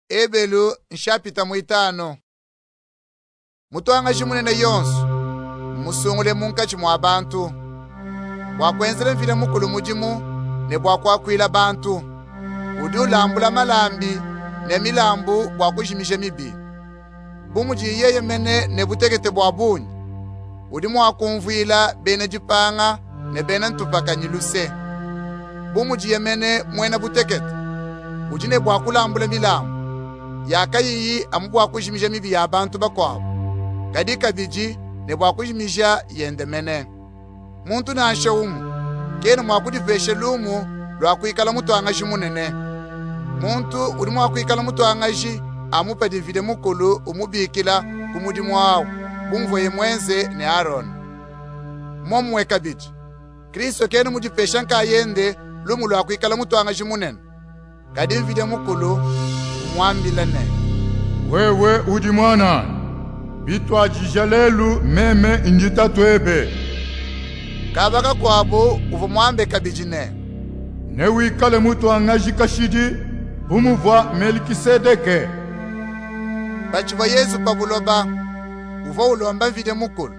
Ebelu nshapita muitano. Mutwanga chimunene yonsu musungule munkachi mwa bantu bwakwenzele mvile mukulu mujimu ne bwakwakwila bantu udi ulambula malambi ne milambu bwakujimisha mibi bumuji yeye mene ne butekete bwa bunyi udi mwakumvwila bene jipanga ne bene ntupakanyiluse bumuji yemene mwena butekete udi ne bwakulambula milambu yakayiyi amu bwakujimisha mibi ya bantu bakwabo kadi kabiji ne bwakujimisha yende mene muntu nanshe umu kene mwakudiveshe lumu lwakwikala mutwangaji munene muntu uli mwakwikala mutwangaji amupa divide mukulu umubikila kumudimu wawo bumvoye mwenze ne Aaron momwe kabiji Kristo kene mudipesha nkayende lumu lwakwikala mutwangaji munene kadi mvide mukulu umwambilane wewe udi mwana bitwa jijalelu meme injita twebe kabaka kwabo uvo mwambe kabijine ne wikale mutwangaji kashidi bumuvwa Melikisedeke bachiva Yesu pabuloba uvo ulomba mvide mukulu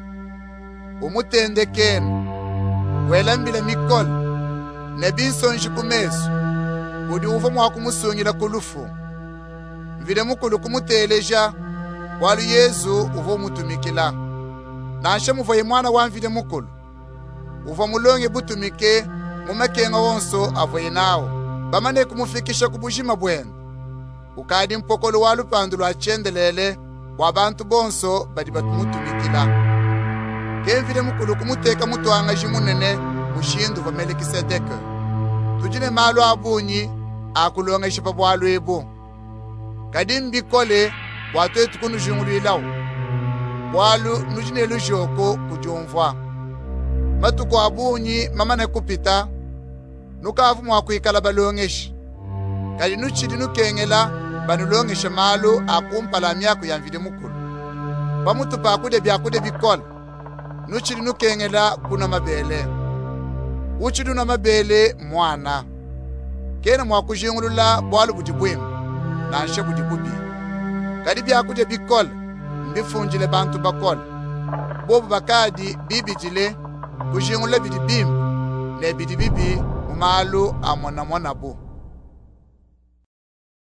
umutendekene welambile mikolo ne binsonji kumesu udi uvo mwakumusungila kulufu mvide mukulu kumuteleja walu Yesu uvo mutumikila nanshe muvoye mwana wa mvide mukulu uvo mulonge butumike mumakenga wonso avoye nawo bamane kumufikisha kubujima bwenu ukadi mpokolo wa lupandu lwa chendelele wa bantu bonso badi batumutumikila kemvile mukulu kumuteka mutwangaji munene mushindu va Melikisedeke tujine malu abunyi akulonga shipa bwalu ebu kadi mbikole watu etukunu jungulwilawo bwalu nujine lujoko kujumvwa matuko abunyi mamane kupita nukavu mwakwikala balongeshi kali nuchidi nukengela banulongeshe malu akumpala myako ya mvide mukulu bamutupa akude byakude bikola nuchidi nukengela kuna mabele uchidu na mabele mwana kene mwakujingulula bwalu budibwemu nanshe budibubi kadi byakude bikola mbifunjile bantu bakola bobu bakadi bibijile kujingula bidibimbu ne bidibibi mumalu amona mona bu